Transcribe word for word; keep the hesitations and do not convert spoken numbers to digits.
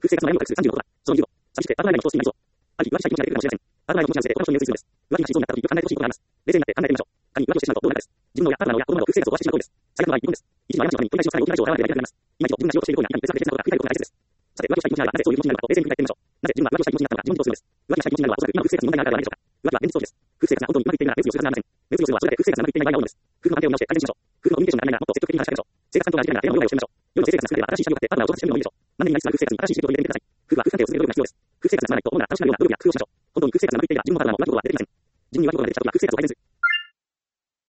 空生活の悩みを隠すさんじゅうのことだ。そのにじゅうご、寂しくて、アート内外の教室になりそう。ある日、浮気したい気持ちが出るかもしれません。アート内の気持ちに合わせて、この人に要する必要です。浮気が真相になった時、よく考えてほしいことがあります。冷静になって考えてみましょう。仮に浮気をしてしまうとどうなるかです。自分の親、パートナーの親、子供など空生活を壊してしまう行為です。最悪の場合、離婚です。一時の過ちを犯し、とり返しをさらに大きな以上を現れていないとなります。今一度、自分がしようとしている行為がいかに別な別なことが繰り返すことが大切です。さて、浮気をしたい気持ちになるが、なぜそういう気持ちになるのかと冷静に振り返ってみましょう。なぜ自分が浮気をしたい気持ちになったのか、自問自答するのです。浮気をしたい気持ちになるのは、おそらく今の空生活に問題があるからではないでしょうか。浮気は現実逃避です。空生活が本当にうまくいっているなら、目移りをするはずがありません。目移りをするはそれだけ空生活がうまくいっていない場合が多いのです。夫婦の関係を見直して改善しましょう。夫婦のコミュニケーションが曖昧ならもっと積極的に話し合いましょう。生活環境が似ていないならテーマの用意をしてみましょう。夜の性生活が少なければ新しい趣味を買ってパートナーを挑発してみるのもいいでしょう。マンネリになりすぎた空生活に新しい刺激を取り入れてみてください。夫婦は夫婦関係を続ける努力が必要です。空生活がつまらないと主な楽しくなるような努力や工夫をしましょう。本当に空生活がうまくいっているが自分のパートナーも浮気心が出てきません。自分に浮気心が出てきた時は空生活を改善する。